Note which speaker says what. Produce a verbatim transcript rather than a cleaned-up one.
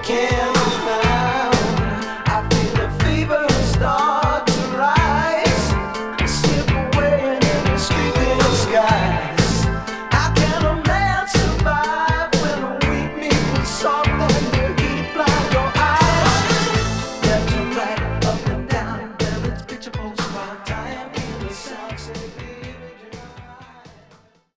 Speaker 1: can be found. I feel a fever start to rise, slip away into the sleeping skies. How can a man survive when a weak meat was soft and the heat blind your eyes? Left and right, up and down, well it's picture postcard time. Hear the sound say.